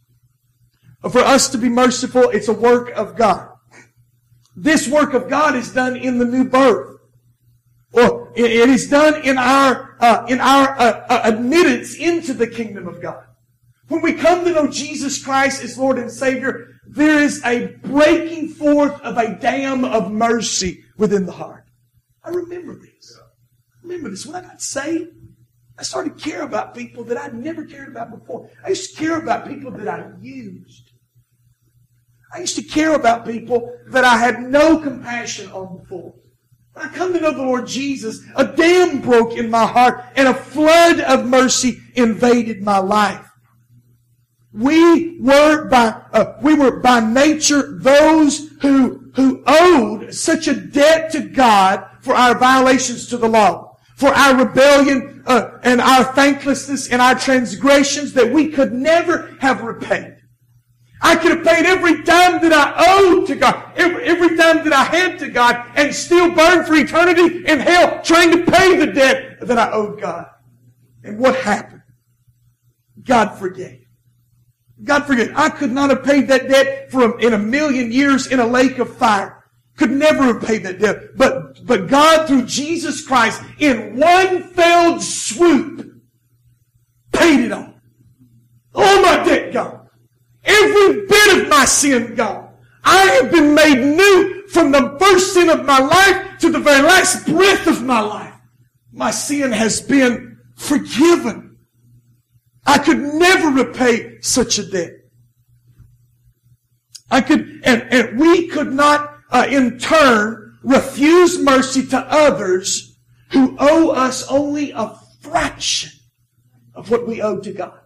for us to be merciful, it's a work of God. This work of God is done in the new birth. Or it is done in our admittance into the kingdom of God. When we come to know Jesus Christ as Lord and Savior, there is a breaking forth of a dam of mercy within the heart. I remember this. When I got saved, I started to care about people that I'd never cared about before. I used to care about people that I used. I used to care about people that I had no compassion on before. When I come to know the Lord Jesus, a dam broke in my heart and a flood of mercy invaded my life. We were by nature those who owed such a debt to God for our violations to the law, for our rebellion and our thanklessness and our transgressions that we could never have repaid. I could have paid every dime that I owed to God, every dime that I had to God, and still burn for eternity in hell trying to pay the debt that I owed God. And what happened? God forgave. God forgave. I could not have paid that debt in a million years in a lake of fire. Could never have paid that debt. But God, through Jesus Christ, in one fell swoop, paid it all. All my debt gone. Every bit of my sin gone. I have been made new from the first sin of my life to the very last breath of my life. My sin has been forgiven. I could never repay such a debt. And we could not, in turn, refuse mercy to others who owe us only a fraction of what we owe to God.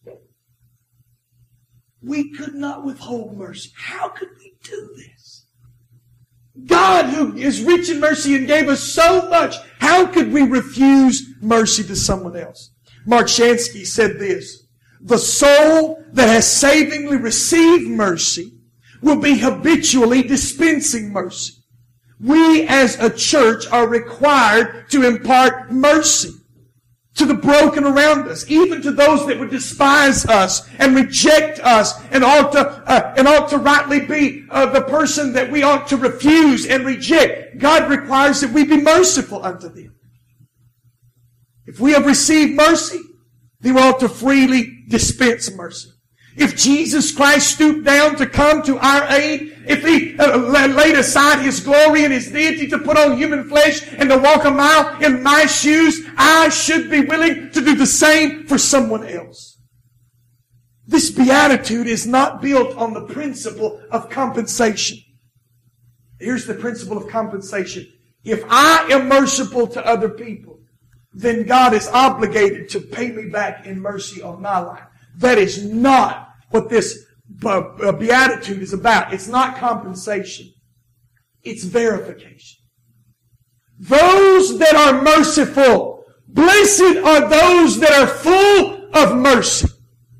We could not withhold mercy. How could we do this? God, who is rich in mercy and gave us so much, how could we refuse mercy to someone else? Mark Shansky said this: the soul that has savingly received mercy will be habitually dispensing mercy. We as a church are required to impart mercy to the broken around us, even to those that would despise us and reject us and ought to rightly be the person that we ought to refuse and reject. God requires that we be merciful unto them. If we have received mercy, then we ought to freely dispense mercy. If Jesus Christ stooped down to come to our aid, if He laid aside His glory and His deity to put on human flesh and to walk a mile in my shoes, I should be willing to do the same for someone else. This beatitude is not built on the principle of compensation. Here's the principle of compensation. If I am merciful to other people, then God is obligated to pay me back in mercy on my life. That is not what this beatitude is about. It's not compensation. It's verification. Those that are merciful, blessed are those that are full of mercy.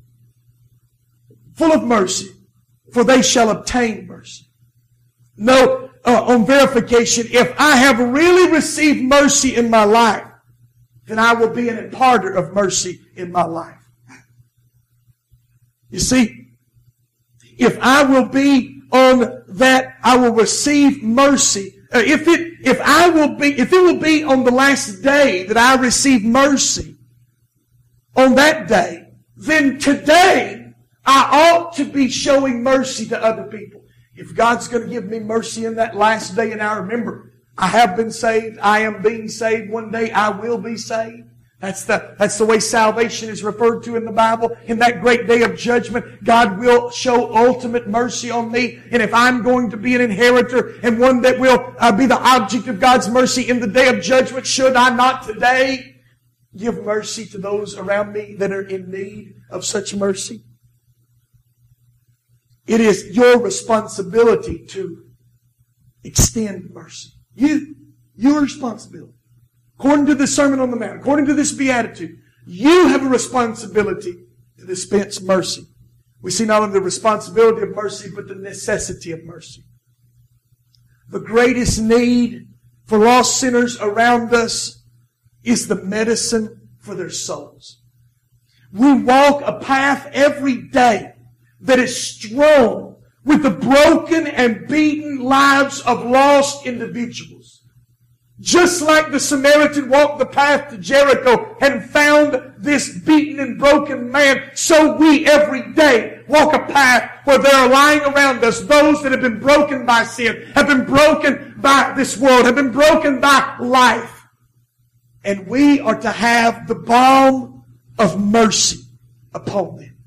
Full of mercy, for they shall obtain mercy. No, on verification, if I have really received mercy in my life, then I will be an imparter of mercy in my life. You see, if I will be on that, I will receive mercy. If it will be on the last day that I receive mercy, on that day, then today I ought to be showing mercy to other people. If God's going to give me mercy in that last day and hour, remember, I have been saved. I am being saved. One day I will be saved. That's the way salvation is referred to in the Bible. In that great day of judgment, God will show ultimate mercy on me. And if I'm going to be an inheritor and one that will be the object of God's mercy in the day of judgment, should I not today give mercy to those around me that are in need of such mercy? It is your responsibility to extend mercy. Your responsibility. According to the Sermon on the Mount, according to this beatitude, you have a responsibility to dispense mercy. We see not only the responsibility of mercy, but the necessity of mercy. The greatest need for lost sinners around us is the medicine for their souls. We walk a path every day that is strewn with the broken and beaten lives of lost individuals. Just like the Samaritan walked the path to Jericho and found this beaten and broken man, so we every day walk a path where there are lying around us those that have been broken by sin, have been broken by this world, have been broken by life. And we are to have the balm of mercy upon them.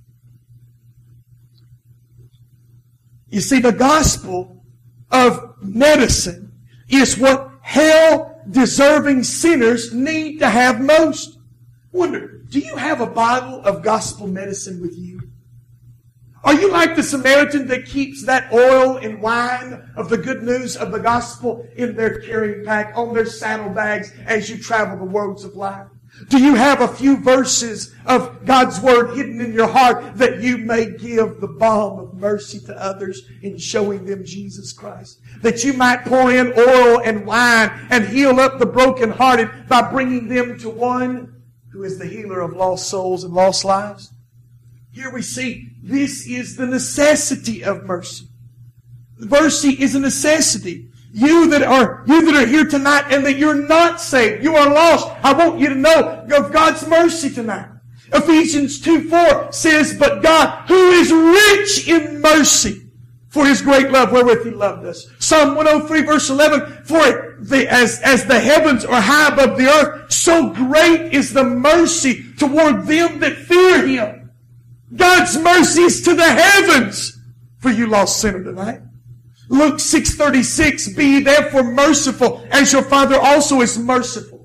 You see, the gospel of medicine is what hell-deserving sinners need to have most. Wonder, do you have a bottle of gospel medicine with you? Are you like the Samaritan that keeps that oil and wine of the good news of the gospel in their carrying pack, on their saddlebags as you travel the roads of life? Do you have a few verses of God's Word hidden in your heart that you may give the balm of mercy to others in showing them Jesus Christ? That you might pour in oil and wine and heal up the brokenhearted by bringing them to one who is the healer of lost souls and lost lives? Here we see this is the necessity of mercy. Mercy is a necessity. You that are here tonight and that you're not saved, you are lost, I want you to know of God's mercy tonight. Ephesians 2:4 says, "But God, who is rich in mercy, for His great love wherewith He loved us." Psalm 103 verse 11, "For as the heavens are high above the earth, so great is the mercy toward them that fear Him." God's mercy is to the heavens for you lost sinner tonight. Luke 6:36, "Be ye therefore merciful, as your Father also is merciful."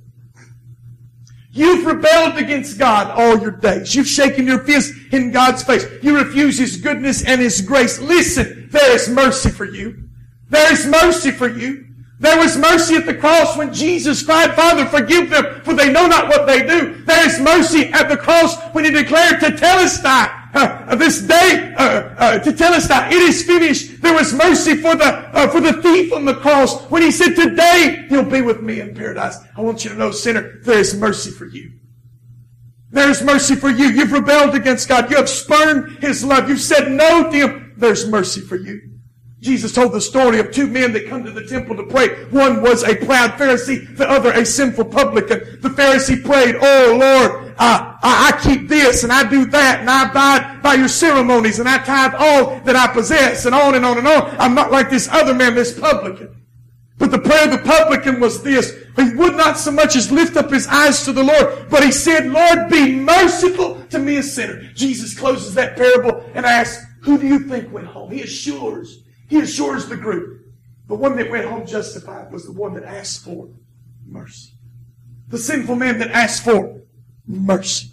You've rebelled against God all your days. You've shaken your fist in God's face. You refuse His goodness and His grace. Listen, there is mercy for you. There is mercy for you. There was mercy at the cross when Jesus cried, "Father, forgive them, for they know not what they do." There is mercy at the cross when He declared to Telestai, this day, to Telestai, "It is finished." There was mercy for the thief on the cross when he said, "Today you'll be with me in paradise." I want you to know, sinner, there is mercy for you. There is mercy for you. You've rebelled against God. You have spurned His love. You've said no to Him. There's mercy for you. Jesus told the story of two men that come to the temple to pray. One was a proud Pharisee, the other a sinful publican. The Pharisee prayed, "Oh Lord, I keep this and I do that and I abide by your ceremonies and I tithe all that I possess," and on and on and on. "I'm not like this other man, this publican." But the prayer of the publican was this. He would not so much as lift up his eyes to the Lord, but he said, "Lord, be merciful to me, a sinner." Jesus closes that parable and asks, who do you think went home? He assures the group. The one that went home justified was the one that asked for mercy. The sinful man that asked for mercy.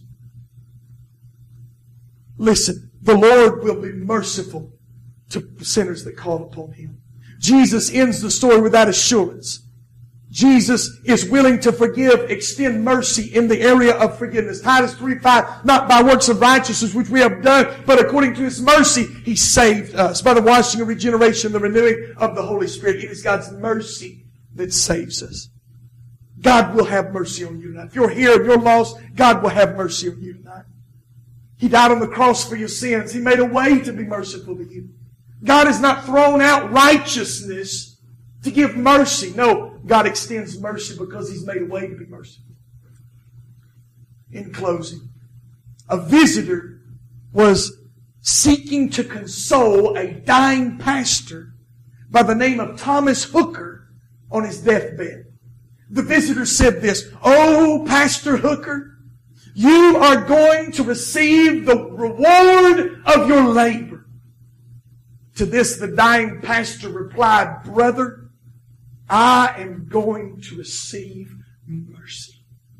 Listen, the Lord will be merciful to sinners that call upon Him. Jesus ends the story with that assurance. Jesus is willing to forgive, extend mercy in the area of forgiveness. Titus 3:5, "Not by works of righteousness which we have done, but according to His mercy He saved us by the washing of regeneration, the renewing of the Holy Spirit." It is God's mercy that saves us. God will have mercy on you tonight. If you're here and you're lost, God will have mercy on you tonight. He died on the cross for your sins. He made a way to be merciful to you. God has not thrown out righteousness to give mercy. No, God extends mercy because He's made a way to be merciful. In closing, a visitor was seeking to console a dying pastor by the name of Thomas Hooker on his deathbed. The visitor said this, "Oh, Pastor Hooker, you are going to receive the reward of your labor." To this, the dying pastor replied, "Brother, I am going to receive mercy."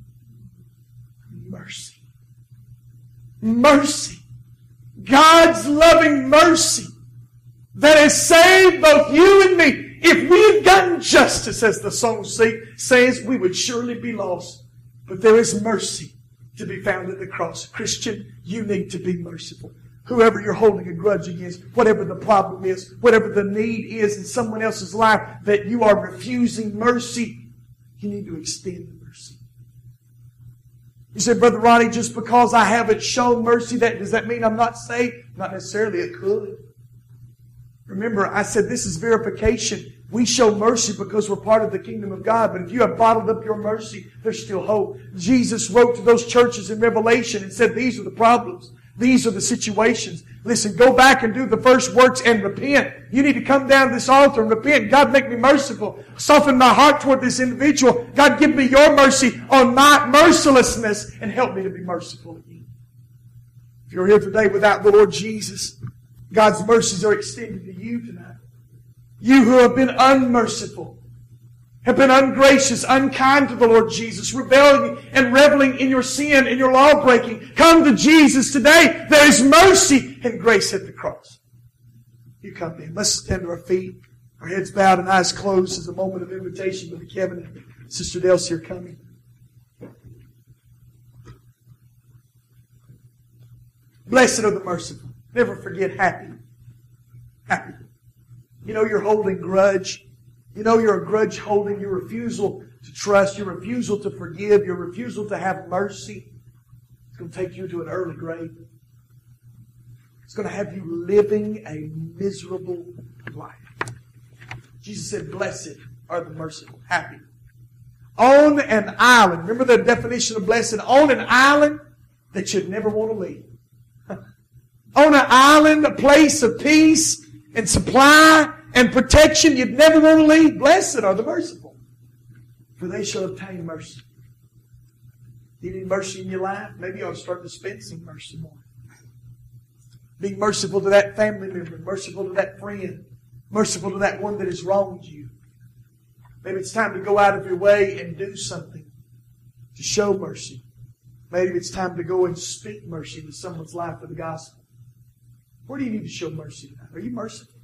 Mercy. Mercy. God's loving mercy that has saved both you and me. If we had gotten justice, as the song says, we would surely be lost. But there is mercy to be found at the cross. Christian, you need to be merciful. Whoever you're holding a grudge against, whatever the problem is, whatever the need is in someone else's life that you are refusing mercy, you need to extend mercy. You say, "Brother Ronnie, just because I haven't shown mercy, does that mean I'm not saved?" Not necessarily. It could. Remember, I said this is verification. We show mercy because we're part of the kingdom of God. But if you have bottled up your mercy, there's still hope. Jesus wrote to those churches in Revelation and said, these are the problems. These are the situations. Listen, go back and do the first works and repent. You need to come down to this altar and repent. God, make me merciful. Soften my heart toward this individual. God, give me your mercy on my mercilessness and help me to be merciful again. If you're here today without the Lord Jesus, God's mercies are extended to you tonight. You who have been unmerciful. have been ungracious, unkind to the Lord Jesus, rebelling and reveling in your sin, in your law-breaking, come to Jesus today. There is mercy and grace at the cross. You come in. Let's stand to our feet, our heads bowed and eyes closed as a moment of invitation. Brother Kevin and Sister Delcy are coming. Blessed are the merciful. Never forget happy. Happy. You know you're holding grudge. You know you're a grudge holding. Your refusal to trust. Your refusal to forgive. Your refusal to have mercy. It's going to take you to an early grave. It's going to have you living a miserable life. Jesus said, blessed are the merciful. Happy. On an island. Remember the definition of blessed? On an island that you'd never want to leave. On an island, a place of peace and supply and protection you'd never want to leave. Blessed are the merciful, for they shall obtain mercy. Do you need mercy in your life? Maybe you ought to start dispensing mercy more. Being merciful to that family member, merciful to that friend, merciful to that one that has wronged you. Maybe it's time to go out of your way and do something to show mercy. Maybe it's time to go and speak mercy into someone's life for the gospel. Where do you need to show mercy tonight? Are you merciful?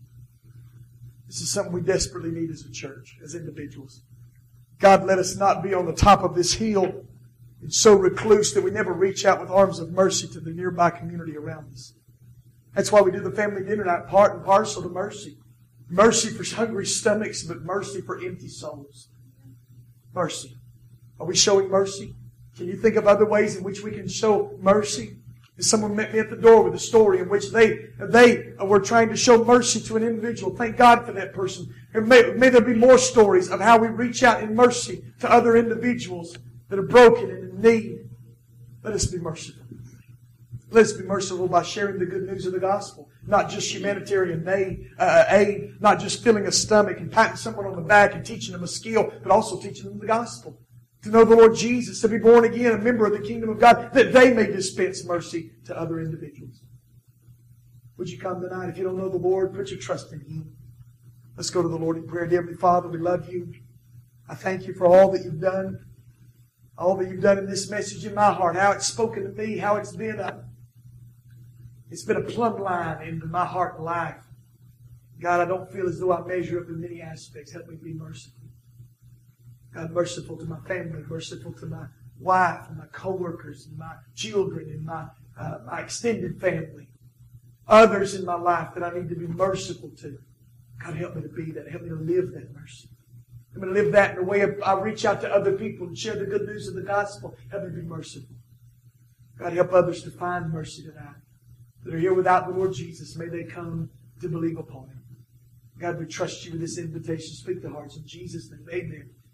This is something we desperately need as a church, as individuals. God, let us not be on the top of this hill and so recluse that we never reach out with arms of mercy to the nearby community around us. That's why we do the family dinner night, part and parcel to mercy. Mercy for hungry stomachs, but mercy for empty souls. Mercy. Are we showing mercy? Can you think of other ways in which we can show mercy? Someone met me at the door with a story in which they were trying to show mercy to an individual. Thank God for that person. And may there be more stories of how we reach out in mercy to other individuals that are broken and in need. Let us be merciful. Let us be merciful by sharing the good news of the gospel. Not just humanitarian aid, not just filling a stomach and patting someone on the back and teaching them a skill, but also teaching them the gospel. To know the Lord Jesus, to be born again, a member of the kingdom of God, that they may dispense mercy to other individuals. Would you come tonight? If you don't know the Lord, put your trust in Him. Let's go to the Lord in prayer. Dear Heavenly Father, we love You. I thank You for all that You've done. All that You've done in this message in my heart. How it's spoken to me. How it's been a plumb line into my heart and life. God, I don't feel as though I measure up in many aspects. Help me be merciful. God, merciful to my family, merciful to my wife and my co-workers and my children and my extended family. Others in my life that I need to be merciful to. God, help me to be that. Help me to live that mercy. Help me to live that in the way I reach out to other people and share the good news of the gospel. Help me to be merciful. God, help others to find mercy tonight. That are here without the Lord Jesus, may they come to believe upon Him. God, we trust You with this invitation. Speak to hearts in Jesus' name. Amen.